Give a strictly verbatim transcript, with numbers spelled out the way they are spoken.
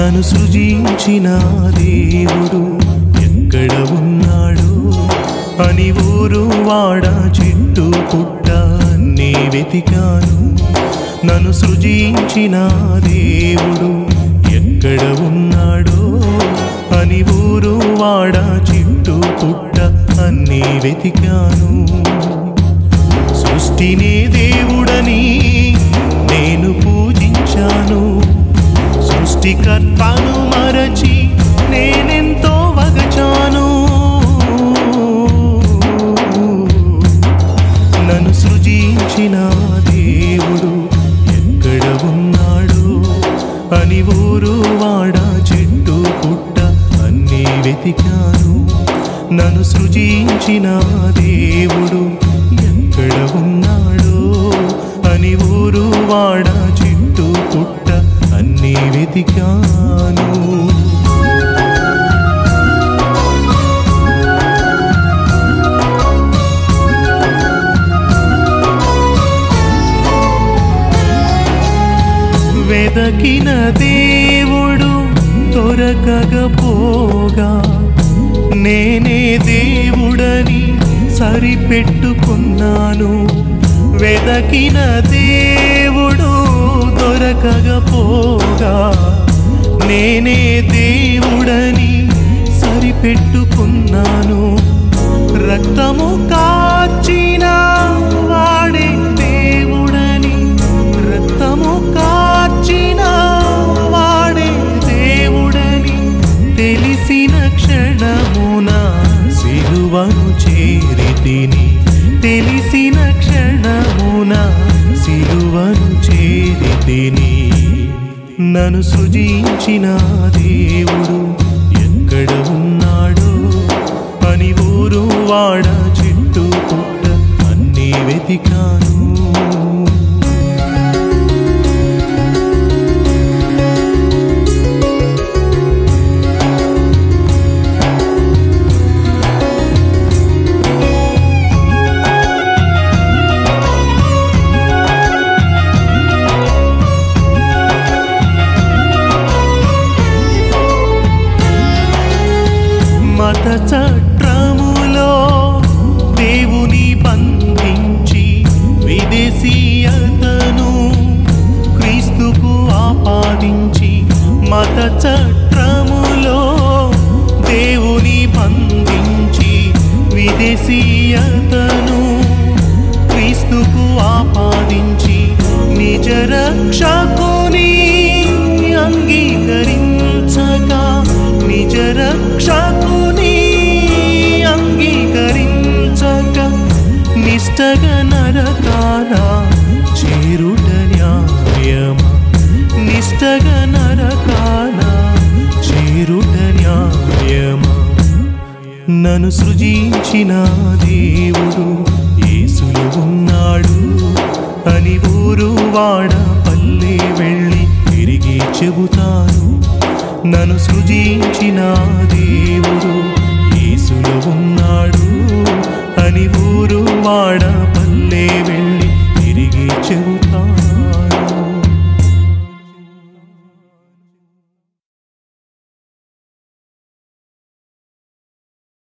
నన్ను సృజించిన దేవుడు ఎక్కడ ఉన్నాడో అని ఊరు వాడ చెట్టు పుట్ట నీ వెతికాను. నన్ను సృజించిన దేవుడు ఎక్కడ ఉన్నాడో అని ఊరు వాడ చెట్టు పుట్ట అన్నీ వెతికాను. సృష్టినే దేవుడని నేను పూజించాను. సృష్టికర్తను మరచి నేనెంతో వగచాను. నన్ను సృజించిన దేవుడు ఎక్కడ ఉన్నాడో అని ఊరు వాడ చెట్టు పుట్ట అన్నీ వెతికాను. నన్ను సృజించిన దేవుడు ఎక్కడ ఉన్నాడో అని ఊరు వాడ చెట్టు పుట్ట అన్నీ వెతికాను. వెదకిన దేవుడు దొరకకపోగా నేనే దేవుడని సరిపెట్టుకున్నాను. వెదకిన దేవుడు దొరకకపోగా నేనే దేవుడని సరిపెట్టుకున్నాను. రక్తము కాచిన వాడే దేవుడని, రక్తము కాచిన వాడే దేవుడని తెలిసిన క్షణమున సిలువను చేరితిని. తెలిసిన క్షణమున సిలువను చేరితిని. నన్ను సృజించిన దేవుడు ఎక్కడ ఉన్నాడో అని ఊరు వాడ చెట్టు పుట్ట అన్నీ వెతికాను. మత చట్రములో దేవుని బంధించి విదేశీయతను క్రీస్తుకు ఆపాదించి, మత చట్రములో దేవుని బంధించి విదేశీయతను క్రీస్తుకు ఆపాదించి నిజ రక్షకుని అంగీకరించగా, నిజ రక్షకుని అంగీకరించక నిష్టగా నరకాన చేరుట న్యాయమా? నిష్టగా నరకాన చేరుట న్యాయమా? నన్ను సృజించిన దేవుడు యేసులో ఉన్నాడు అని ఊరు వాడ పల్లె వెళ్ళి తిరిగి చెబుతాను. నన్ను సృజించిన దేవుడు యేసులో ఉన్నాడు అని ఊరు వాడ